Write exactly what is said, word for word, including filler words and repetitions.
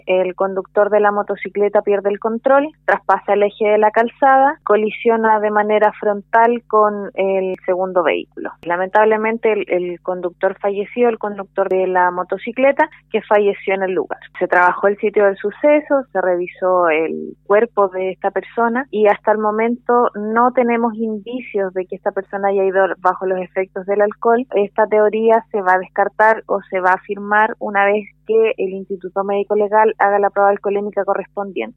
El conductor de la motocicleta pierde el control, traspasa el eje de la calzada, colisiona de manera frontal con el segundo vehículo. Lamentablemente el, el conductor falleció, el conductor de la motocicleta, que falleció en el lugar. Se trabajó el sitio del suceso, se revisó el cuerpo de esta persona y hasta el momento no tenemos indicios de que esta persona haya ido bajo los efectos del alcohol. Esta teoría se va a descartar o se va a afirmar una vez que el Instituto Médico Legal haga la prueba alcoholémica correspondiente.